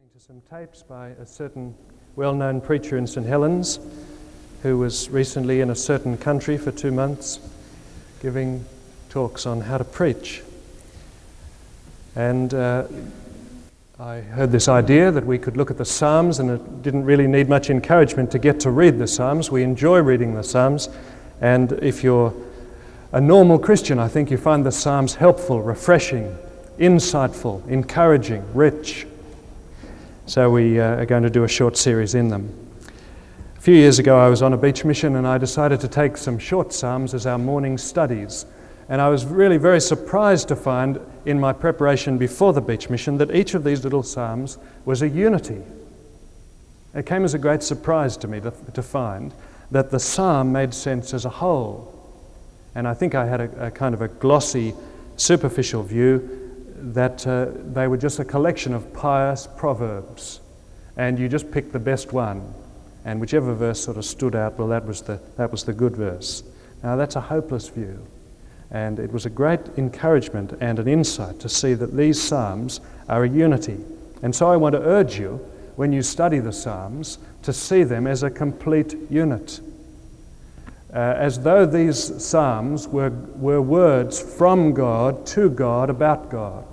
To some tapes by a certain well-known preacher in St Helens who was recently in a certain country for 2 months giving talks on how to preach. And I heard this idea that we could look at the Psalms, and it didn't really need much encouragement to get to read the Psalms. We enjoy reading the Psalms, and if you're a normal Christian, I think you find the Psalms helpful, refreshing, insightful, encouraging, rich. So we are going to do a short series in them. A few years ago I was on a beach mission and I decided to take some short psalms as our morning studies. And I was really very surprised to find in my preparation before the beach mission that each of these little psalms was a unity. It came as a great surprise to me to find that the psalm made sense as a whole. And I think I had a kind of a glossy, superficial view that they were just a collection of pious proverbs, and you just picked the best one, and whichever verse sort of stood out, well, that was the good verse. Now that's a hopeless view, and it was a great encouragement and an insight to see that these psalms are a unity. And so I want to urge you, when you study the psalms, to see them as a complete unit. As though these psalms were words from God to God about God.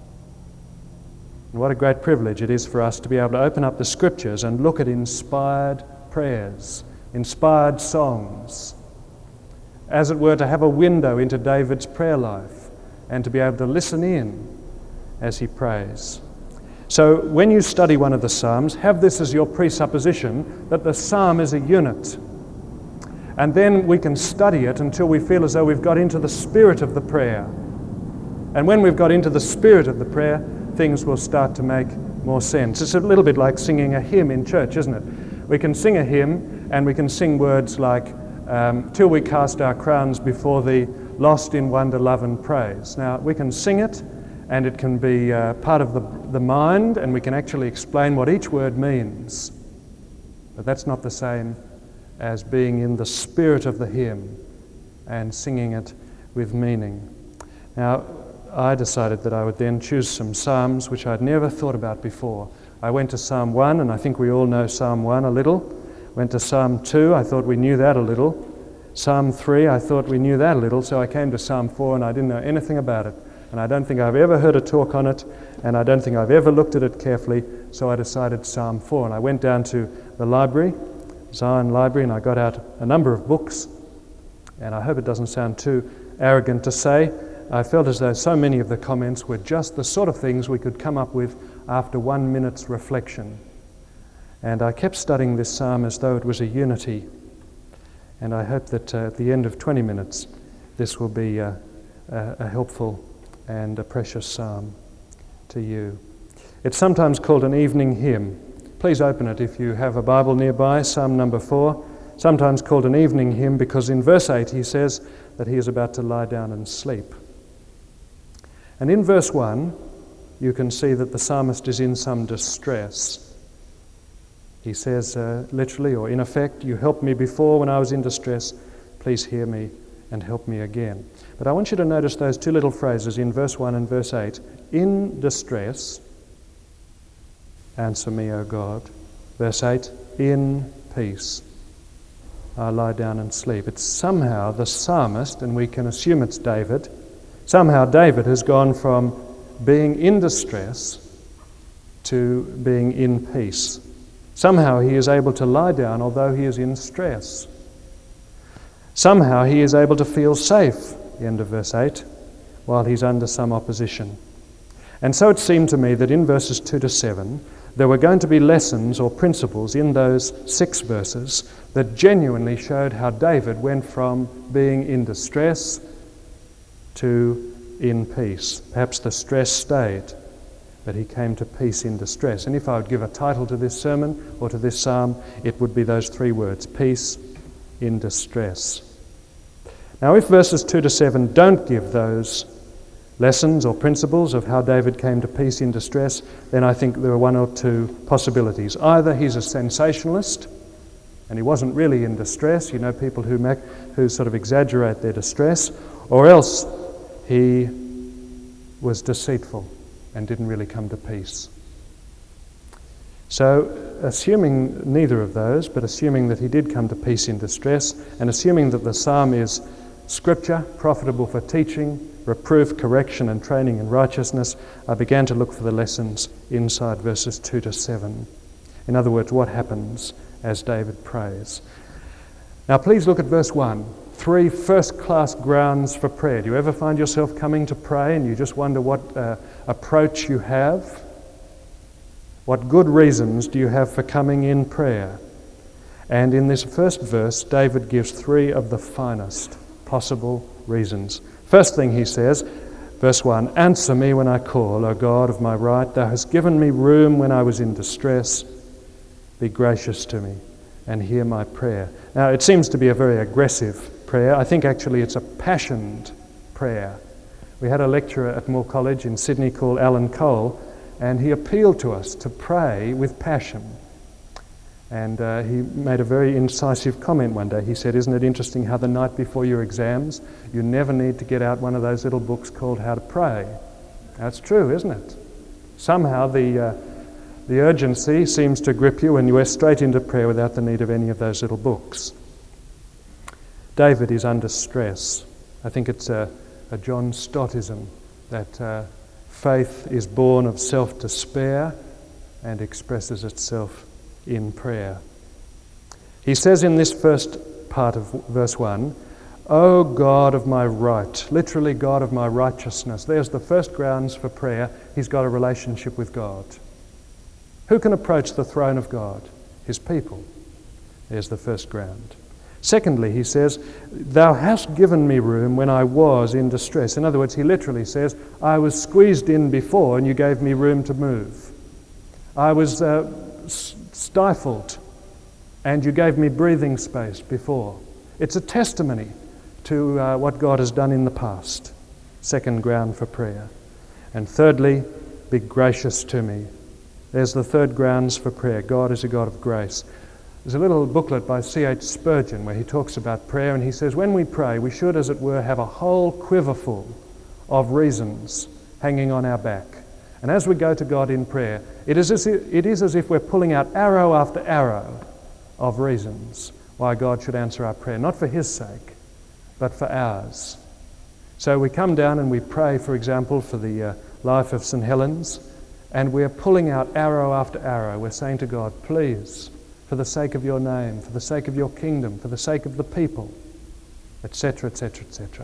And what a great privilege it is for us to be able to open up the Scriptures and look at inspired prayers, inspired songs, as it were, to have a window into David's prayer life and to be able to listen in as he prays. So when you study one of the psalms, have this as your presupposition that the psalm is a unit. And then we can study it until we feel as though we've got into the spirit of the prayer. And when we've got into the spirit of the prayer, things will start to make more sense. It's a little bit like singing a hymn in church, isn't it? We can sing a hymn and we can sing words like, till we cast our crowns before thee, lost in wonder, love and praise. Now, we can sing it and it can be part of the mind, and we can actually explain what each word means. But that's not the same as being in the spirit of the hymn and singing it with meaning. Now, I decided that I would then choose some psalms which I'd never thought about before. I went to Psalm 1, and I think we all know Psalm 1 a little. Went to Psalm 2, I thought we knew that a little. Psalm 3, I thought we knew that a little, so I came to Psalm 4 and I didn't know anything about it. And I don't think I've ever heard a talk on it, and I don't think I've ever looked at it carefully, so I decided Psalm 4. And I went down to the library, Zion Library, and I got out a number of books, and I hope it doesn't sound too arrogant to say, I felt as though so many of the comments were just the sort of things we could come up with after 1 minute's reflection. And I kept studying this psalm as though it was a unity, and I hope that at the end of 20 minutes this will be a helpful and a precious psalm to you. It's sometimes called an evening hymn. Please open it if you have a Bible nearby, Psalm number 4, sometimes called an evening hymn because in verse 8 he says that he is about to lie down and sleep. And in verse 1 you can see that the psalmist is in some distress. He says literally, or in effect, you helped me before when I was in distress, please hear me and help me again. But I want you to notice those two little phrases in verse 1 and verse 8. In distress, answer me, O God. Verse 8, in peace, I lie down and sleep. It's somehow the psalmist, and we can assume it's David, somehow David has gone from being in distress to being in peace. Somehow he is able to lie down although he is in stress. Somehow he is able to feel safe, the end of verse 8, while he's under some opposition. And so it seemed to me that in verses 2 to 7, there were going to be lessons or principles in those 6 verses that genuinely showed how David went from being in distress to in peace. Perhaps the stress stayed, but he came to peace in distress. And if I would give a title to this sermon or to this psalm, it would be those 3 words, peace in distress. Now, if verses 2 to 7 don't give those lessons or principles of how David came to peace in distress, then I think there are 1 or 2 possibilities. Either he's a sensationalist, and he wasn't really in distress, you know, people who sort of exaggerate their distress, or else he was deceitful and didn't really come to peace. So, assuming neither of those, but assuming that he did come to peace in distress, and assuming that the psalm is scripture, profitable for teaching, reproof, correction, and training in righteousness, I began to look for the lessons inside verses 2 to 7. In other words, what happens as David prays. Now please look at verse 1. 3 first-class grounds for prayer. Do you ever find yourself coming to pray and you just wonder what approach you have? What good reasons do you have for coming in prayer? And in this first verse, David gives 3 of the finest possible reasons. First thing he says, verse 1, "Answer me when I call, O God of my right. Thou hast given me room when I was in distress. Be gracious to me and hear my prayer." Now, it seems to be a very aggressive prayer. I think actually it's a passioned prayer. We had a lecturer at Moore College in Sydney called Alan Cole, and he appealed to us to pray with passion. And he made a very incisive comment one day. He said, "Isn't it interesting how the night before your exams, you never need to get out one of those little books called How to Pray?" That's true, isn't it? Somehow the urgency seems to grip you and you are straight into prayer without the need of any of those little books. David is under stress. I think it's a John Stottism that faith is born of self-despair and expresses itself in prayer. He says in this first part of verse 1, "O God of my right," literally God of my righteousness. There's the first grounds for prayer. He's got a relationship with God. Who can approach the throne of God? His people. There's the first ground. Secondly, he says, "Thou hast given me room when I was in distress." In other words, he literally says, I was squeezed in before and you gave me room to move. I was stifled and you gave me breathing space before. It's a testimony to what God has done in the past. Second ground for prayer. And thirdly, be gracious to me. There's the third grounds for prayer. God is a God of grace. There's a little booklet by C.H. Spurgeon where he talks about prayer, and he says when we pray we should, as it were, have a whole quiverful of reasons hanging on our back. And as we go to God in prayer, it is as if we're pulling out arrow after arrow of reasons why God should answer our prayer, not for his sake, but for ours. So we come down and we pray, for example, for the life of St. Helens, and we're pulling out arrow after arrow. We're saying to God, please, for the sake of your name, for the sake of your kingdom, for the sake of the people, etc., etc., etc.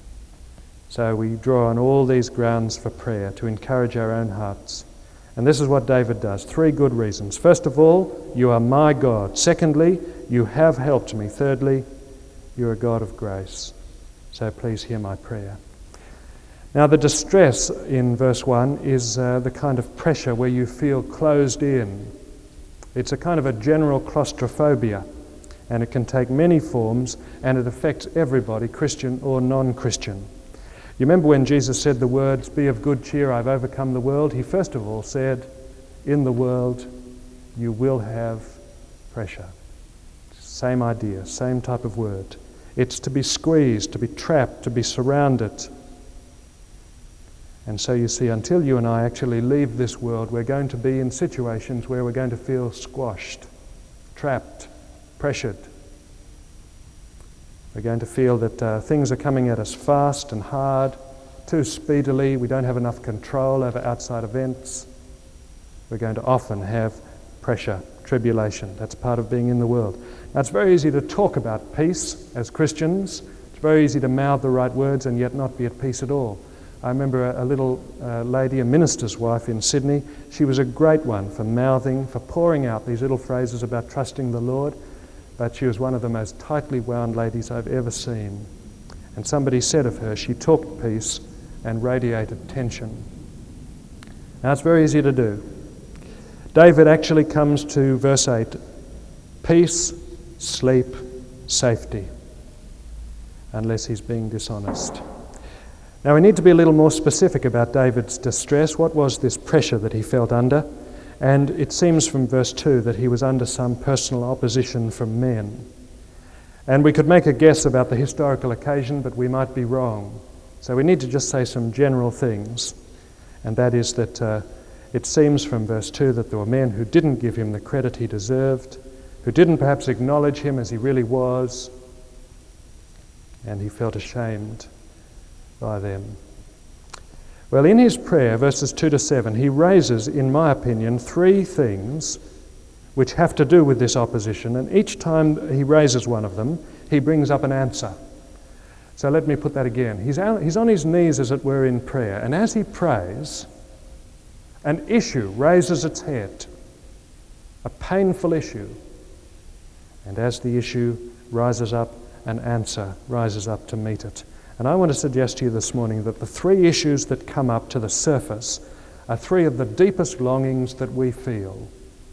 So we draw on all these grounds for prayer to encourage our own hearts. And this is what David does. 3 good reasons. First of all, you are my God. Secondly, you have helped me. Thirdly, you're a God of grace. So please hear my prayer. Now the distress in verse 1 is the kind of pressure where you feel closed in. It's a kind of a general claustrophobia, and it can take many forms, and it affects everybody, Christian or non-Christian. You remember when Jesus said the words, "Be of good cheer, I've overcome the world," he first of all said, in the world you will have pressure. Same idea, same type of word. It's to be squeezed, to be trapped, to be surrounded. And so you see, until you and I actually leave this world, we're going to be in situations where we're going to feel squashed, trapped, pressured. We're going to feel that things are coming at us fast and hard, too speedily. We don't have enough control over outside events. We're going to often have pressure, tribulation. That's part of being in the world. Now, it's very easy to talk about peace as Christians. It's very easy to mouth the right words and yet not be at peace at all. I remember a little lady, a minister's wife in Sydney. She was a great one for mouthing, for pouring out these little phrases about trusting the Lord, but she was one of the most tightly wound ladies I've ever seen. And somebody said of her, she talked peace and radiated tension. Now it's very easy to do. David actually comes to verse 8, peace, sleep, safety, unless he's being dishonest. Now we need to be a little more specific about David's distress. What was this pressure that he felt under? And it seems from verse 2 that he was under some personal opposition from men. And we could make a guess about the historical occasion, but we might be wrong. So we need to just say some general things. And that is that it seems from verse 2 that there were men who didn't give him the credit he deserved, who didn't perhaps acknowledge him as he really was, and he felt ashamed by them. Well, in his prayer, verses 2 to 7, he raises, in my opinion, three things which have to do with this opposition, and each time he raises one of them, he brings up an answer. So let me put that again. He's on his knees, as it were, in prayer, and as he prays, an issue raises its head, a painful issue, and as the issue rises up, an answer rises up to meet it. And I want to suggest to you this morning that the three issues that come up to the surface are three of the deepest longings that we feel.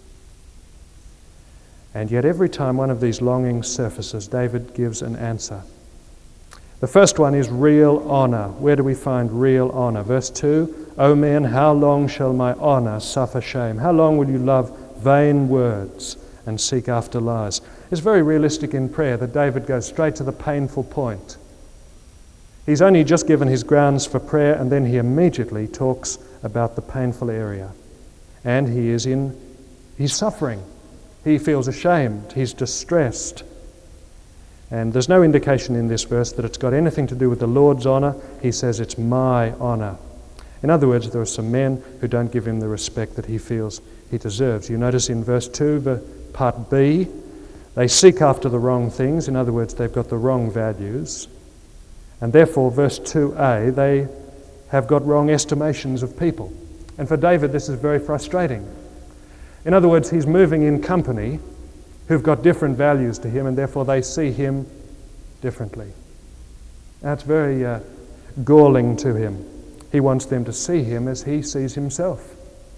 And yet every time one of these longings surfaces, David gives an answer. The first one is real honour. Where do we find real honour? Verse 2, O men, how long shall my honour suffer shame? How long will you love vain words and seek after lies? It's very realistic in prayer that David goes straight to the painful point. He's only just given his grounds for prayer, and then he immediately talks about the painful area. And he's suffering. He feels ashamed. He's distressed. And there's no indication in this verse that it's got anything to do with the Lord's honour. He says it's my honour. In other words, there are some men who don't give him the respect that he feels he deserves. You notice in verse 2, part B, they seek after the wrong things. In other words, they've got the wrong values. And therefore, verse 2a, they have got wrong estimations of people. And for David, this is very frustrating. In other words, he's moving in company who've got different values to him, and therefore they see him differently. That's very galling to him. He wants them to see him as he sees himself.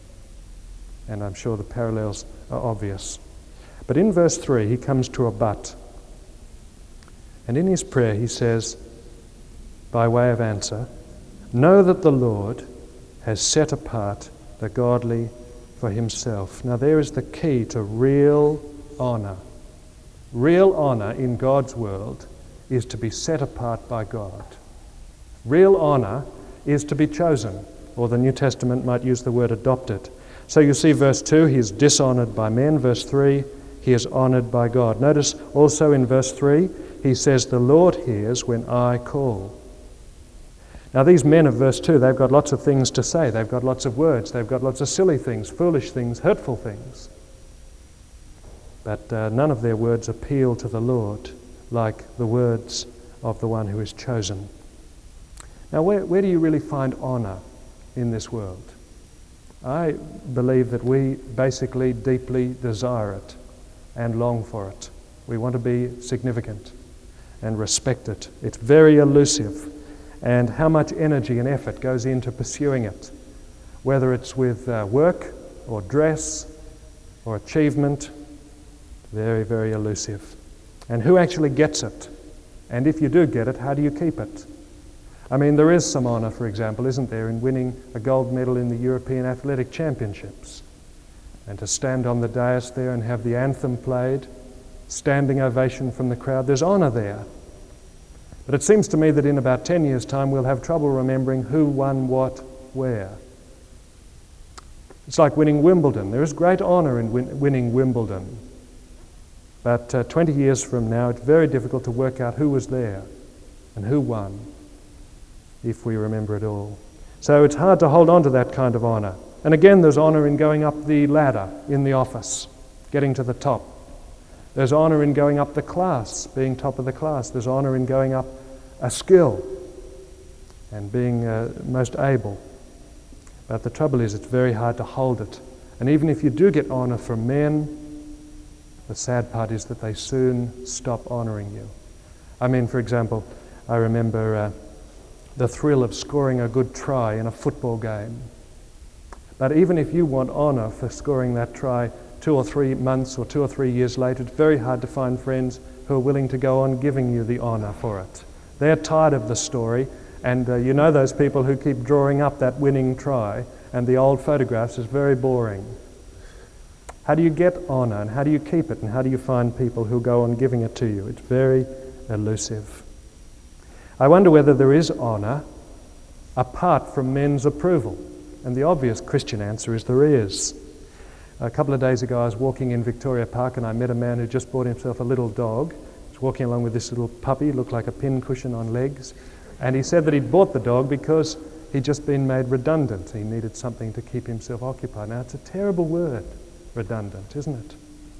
And I'm sure the parallels are obvious. But in verse 3, he comes to a but. And in his prayer, he says, by way of answer, know that the Lord has set apart the godly for himself. Now there is the key to real honour. Real honour in God's world is to be set apart by God. Real honour is to be chosen, or the New Testament might use the word adopted. So you see verse 2, he is dishonoured by men. Verse 3, he is honoured by God. Notice also in verse 3, he says, the Lord hears when I call. Now these men of verse 2, they've got lots of things to say. They've got lots of words. They've got lots of silly things, foolish things, hurtful things. But none of their words appeal to the Lord like the words of the one who is chosen. Now where do you really find honour in this world? I believe that we basically deeply desire it and long for it. We want to be significant and respected. It's very elusive. And how much energy and effort goes into pursuing it, whether it's with work or dress or achievement, very, very elusive. And who actually gets it? And if you do get it, how do you keep it? I mean, there is some honour, for example, isn't there, in winning a gold medal in the European Athletic Championships, and to stand on the dais there and have the anthem played, standing ovation from the crowd. There's honour there. But it seems to me that in about 10 years' time we'll have trouble remembering who won what, where. It's like winning Wimbledon. There is great honour in winning Wimbledon. But 20 years from now it's very difficult to work out who was there and who won, if we remember it all. So it's hard to hold on to that kind of honour. And again, there's honour in going up the ladder in the office, getting to the top. There's honour in going up the class, being top of the class. There's honour in going up a skill and being most able. But the trouble is, it's very hard to hold it. And even if you do get honour from men, the sad part is that they soon stop honouring you. I mean, for example, I remember the thrill of scoring a good try in a football game. But even if you want honour for scoring that try 2 or 3 months or 2 or 3 years later, it's very hard to find friends who are willing to go on giving you the honour for it. They're tired of the story, and you know those people who keep drawing up that winning try, and the old photographs is very boring. How do you get honour, and how do you keep it, and how do you find people who go on giving it to you? It's very elusive. I wonder whether there is honour apart from men's approval. And the obvious Christian answer is there is. A couple of days ago I was walking in Victoria Park and I met a man who just bought himself a little dog. He was walking along with this little puppy, looked like a pincushion on legs. And he said that he'd bought the dog because he'd just been made redundant. He needed something to keep himself occupied. Now, it's a terrible word, redundant, isn't it?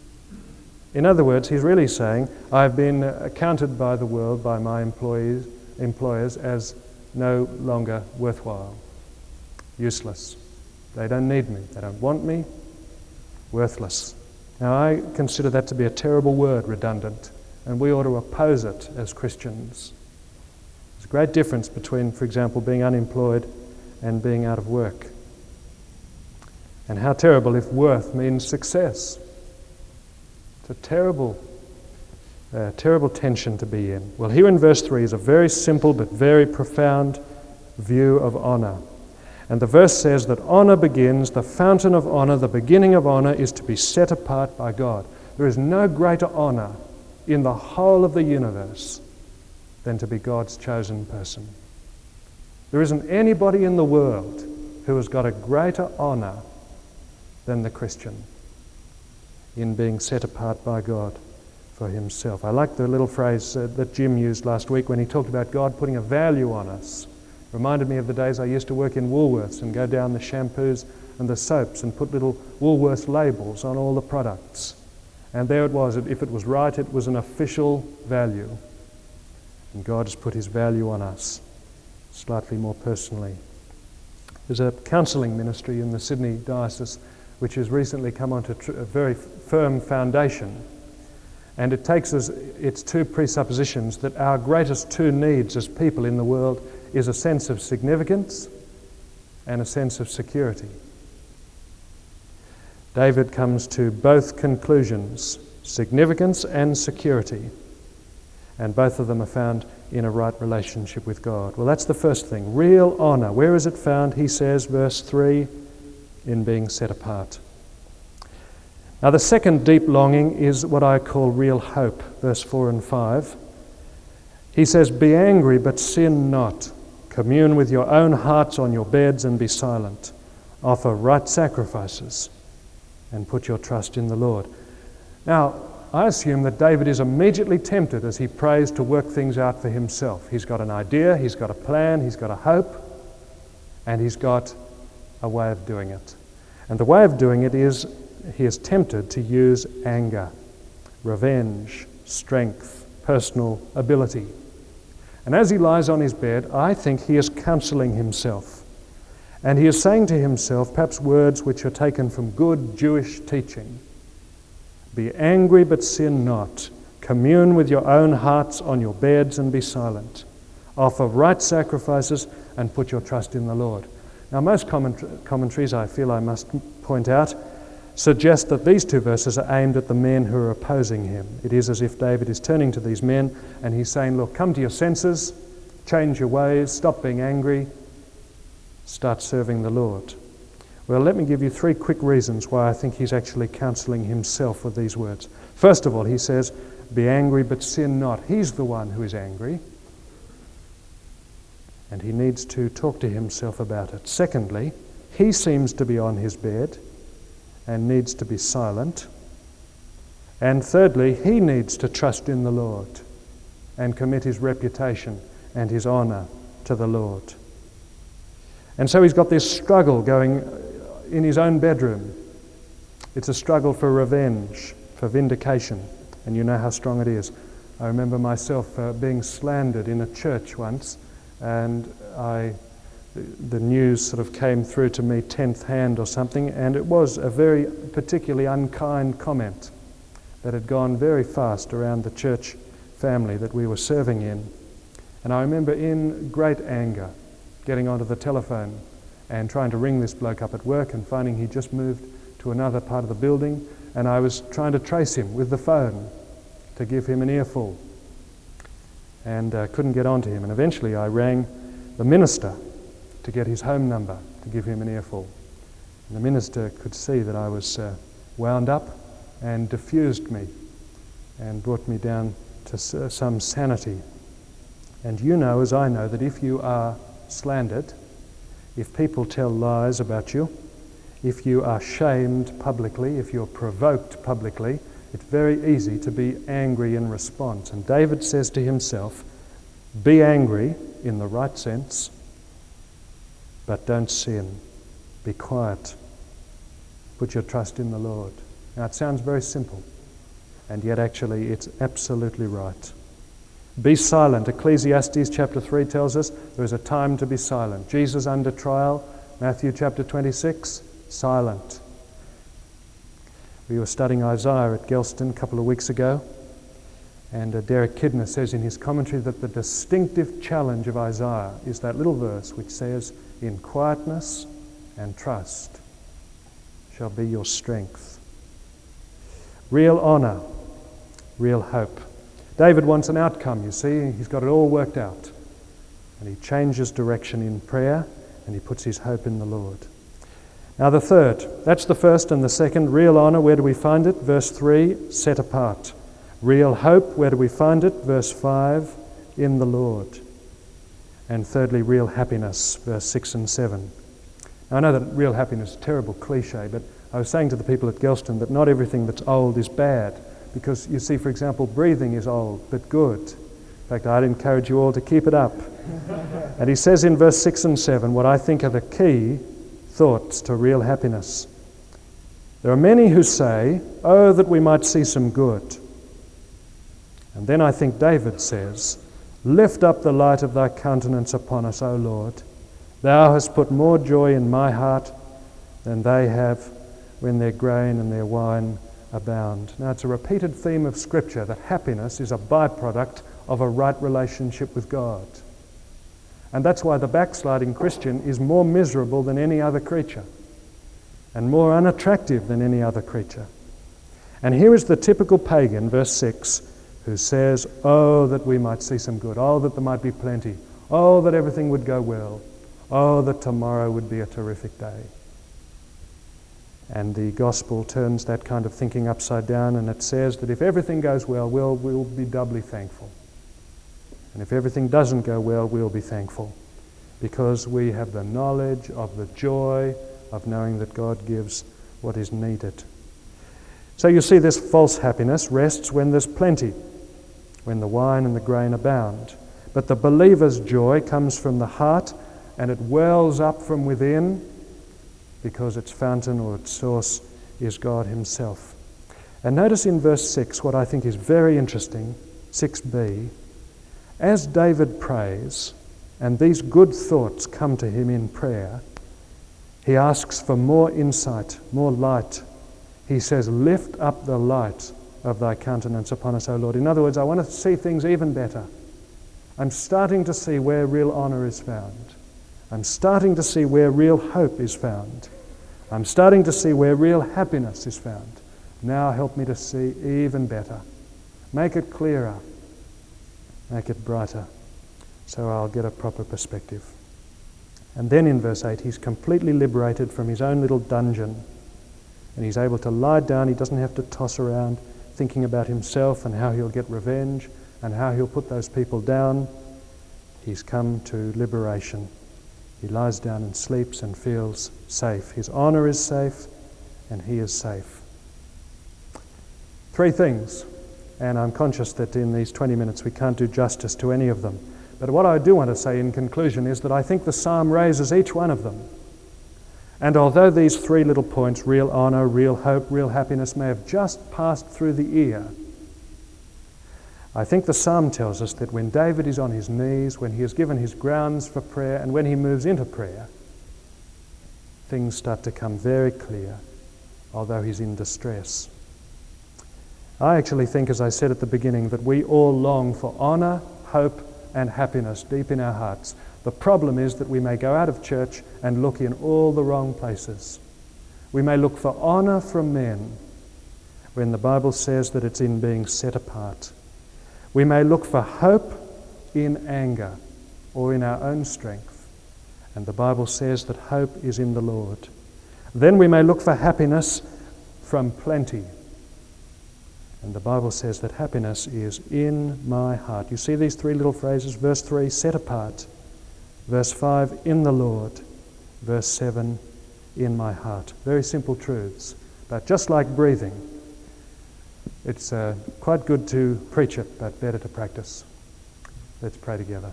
In other words, he's really saying, I've been accounted by the world, by my employers, as no longer worthwhile, useless. They don't need me. They don't want me. Worthless. Now, I consider that to be a terrible word, redundant, and we ought to oppose it as Christians. There's a great difference between, for example, being unemployed and being out of work. And how terrible if worth means success. It's a terrible tension to be in. Well, here in verse 3 is a very simple but very profound view of honour. And the verse says that honour begins, the fountain of honour, the beginning of honour is to be set apart by God. There is no greater honour in the whole of the universe than to be God's chosen person. There isn't anybody in the world who has got a greater honour than the Christian in being set apart by God for himself. I like the little phrase that Jim used last week when he talked about God putting a value on us. Reminded me of the days I used to work in Woolworths and go down the shampoos and the soaps and put little Woolworths labels on all the products. And there it was. If it was right, it was an official value. And God has put his value on us, slightly more personally. There's a counselling ministry in the Sydney Diocese which has recently come onto a very firm foundation. And it takes as its two presuppositions that our greatest two needs as people in the world is a sense of significance and a sense of security. David comes to both conclusions, significance and security, and both of them are found in a right relationship with God. Well, that's the first thing, real honour. Where is it found? He says, verse 3, in being set apart. Now, the second deep longing is what I call real hope, verse 4 and 5. He says, be angry, but sin not. Commune with your own hearts on your beds and be silent. Offer right sacrifices and put your trust in the Lord. Now, I assume that David is immediately tempted as he prays to work things out for himself. He's got an idea, he's got a plan, he's got a hope, and he's got a way of doing it. And the way of doing it is he is tempted to use anger, revenge, strength, personal ability. And as he lies on his bed, I think he is counselling himself. And he is saying to himself perhaps words which are taken from good Jewish teaching. Be angry, but sin not. Commune with your own hearts on your beds and be silent. Offer right sacrifices and put your trust in the Lord. Now, most commentaries, I feel I must point out, suggest that these two verses are aimed at the men who are opposing him. It is as if David is turning to these men and he's saying, look, come to your senses, change your ways, stop being angry, start serving the Lord. Well, let me give you three quick reasons why I think he's actually counselling himself with these words. First of all, he says, be angry but sin not. He's the one who is angry, and he needs to talk to himself about it. Secondly, he seems to be on his bed and needs to be silent. And thirdly, he needs to trust in the Lord and commit his reputation and his honour to the Lord. And so he's got this struggle going in his own bedroom. It's a struggle for revenge, for vindication, and you know how strong it is. I remember myself being slandered in a church once, and the news sort of came through to me 10th hand or something, and it was a very particularly unkind comment that had gone very fast around the church family that we were serving in. And I remember in great anger getting onto the telephone and trying to ring this bloke up at work and finding he'd just moved to another part of the building, and I was trying to trace him with the phone to give him an earful, and couldn't get onto him. And eventually I rang the minister to get his home number to give him an earful. And the minister could see that I was wound up and diffused me and brought me down to some sanity. And you know, as I know, that if you are slandered, if people tell lies about you, if you are shamed publicly, if you're provoked publicly, it's very easy to be angry in response. And David says to himself, be angry in the right sense, but don't sin. Be quiet. Put your trust in the Lord. Now it sounds very simple, and yet actually it's absolutely right. Be silent. Ecclesiastes chapter 3 tells us there is a time to be silent. Jesus under trial, Matthew chapter 26, silent. We were studying Isaiah at Gelston a couple of weeks ago, and Derek Kidner says in his commentary that the distinctive challenge of Isaiah is that little verse which says, in quietness and trust shall be your strength. Real honour, real hope. David wants an outcome, you see. He's got it all worked out. And he changes direction in prayer, and he puts his hope in the Lord. Now the third, that's the first and the second. Real honour, where do we find it? Verse 3, set apart. Real hope, where do we find it? Verse 5, in the Lord. And thirdly, real happiness, verse 6 and 7. Now I know that real happiness is a terrible cliche, but I was saying to the people at Gelston that not everything that's old is bad. Because you see, for example, breathing is old, but good. In fact, I'd encourage you all to keep it up. And he says in verse 6 and 7, what I think are the key thoughts to real happiness. There are many who say, oh, that we might see some good. And then I think David says, lift up the light of thy countenance upon us, O Lord. Thou hast put more joy in my heart than they have when their grain and their wine abound. Now, it's a repeated theme of Scripture that happiness is a byproduct of a right relationship with God. And that's why the backsliding Christian is more miserable than any other creature and more unattractive than any other creature. And here is the typical pagan, verse 6, who says, oh, that we might see some good. Oh, that there might be plenty. Oh, that everything would go well. Oh, that tomorrow would be a terrific day. And the gospel turns that kind of thinking upside down, and it says that if everything goes well, we'll be doubly thankful. And if everything doesn't go well, we'll be thankful, because we have the knowledge of the joy of knowing that God gives what is needed. So you see, this false happiness rests when there's plenty, when the wine and the grain abound. But the believer's joy comes from the heart, and it wells up from within, because its fountain or its source is God himself. And notice in verse 6 what I think is very interesting, 6b. As David prays, and these good thoughts come to him in prayer, he asks for more insight, more light. He says, lift up the light of thy countenance upon us, O Lord. In other words, I want to see things even better. I'm starting to see where real honour is found. I'm starting to see where real hope is found. I'm starting to see where real happiness is found. Now help me to see even better. Make it clearer. Make it brighter, so I'll get a proper perspective. And then in verse 8, he's completely liberated from his own little dungeon, and he's able to lie down. He doesn't have to toss around thinking about himself and how he'll get revenge and how he'll put those people down. He's come to liberation. He lies down and sleeps and feels safe. His honour is safe, and he is safe. Three things, and I'm conscious that in these 20 minutes we can't do justice to any of them. But what I do want to say in conclusion is that I think the psalm raises each one of them. And although these three little points, real honour, real hope, real happiness, may have just passed through the ear, I think the psalm tells us that when David is on his knees, when he has given his grounds for prayer, and when he moves into prayer, things start to come very clear, although he's in distress. I actually think, as I said at the beginning, that we all long for honour, hope, and happiness deep in our hearts. The problem is that we may go out of church and look in all the wrong places. We may look for honour from men when the Bible says that it's in being set apart. We may look for hope in anger or in our own strength, and the Bible says that hope is in the Lord. Then we may look for happiness from plenty, and the Bible says that happiness is in my heart. You see these three little phrases? Verse 3, set apart. Verse 5, in the Lord. verse 7, in my heart. Very simple truths, but just like breathing, it's quite good to preach it, but better to practice. Let's pray together.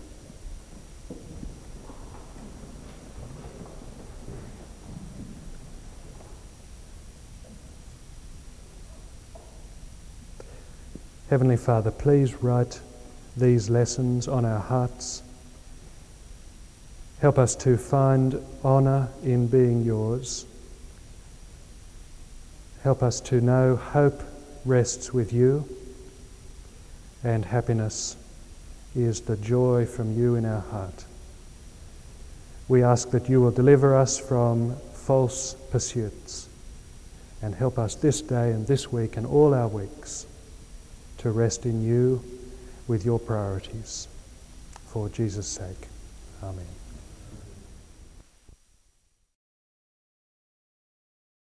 Heavenly Father, please write these lessons on our hearts. Help us to find honour in being yours. Help us to know hope rests with you, and happiness is the joy from you in our heart. We ask that you will deliver us from false pursuits and help us this day and this week and all our weeks to rest in you with your priorities. For Jesus' sake. Amen.